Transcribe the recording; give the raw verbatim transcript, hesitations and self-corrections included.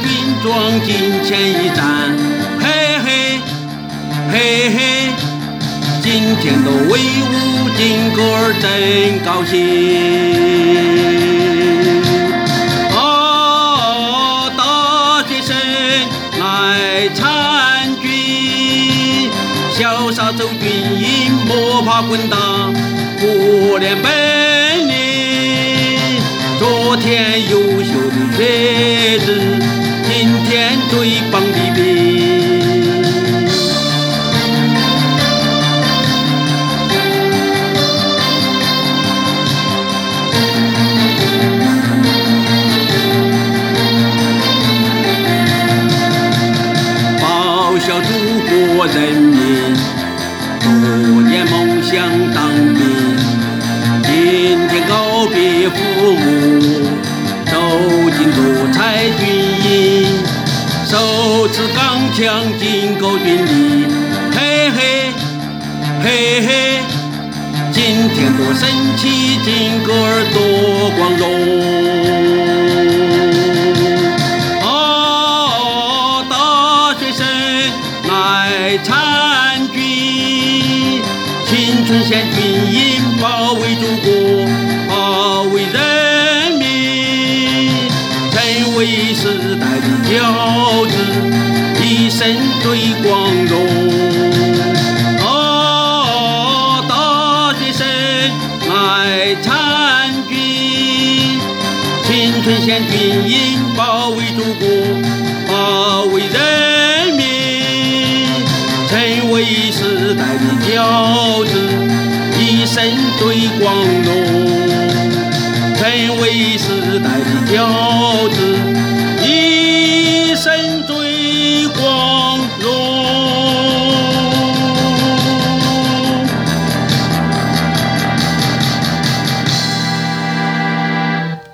军装进前一站，嘿嘿嘿嘿，今天的威武劲歌儿真高兴。哦，大学生来参军，潇洒走军营，莫怕滚打，不练本领。昨天优秀的学子，今天最棒的兵。报效祖国人民，多年梦想当兵。今天告别父母，走进多彩军营，手持钢枪进构军里，嘿嘿嘿嘿，今天多神气，劲歌儿多光荣。哦，大学生来参军，青春献军营，保卫祖国，保卫人民，成为时代的骄子，一生最光荣。哦，大学生来参军，青春献军营，保卫祖国，保卫人民，成为时代的骄子，一生最光荣。成为时代的骄子，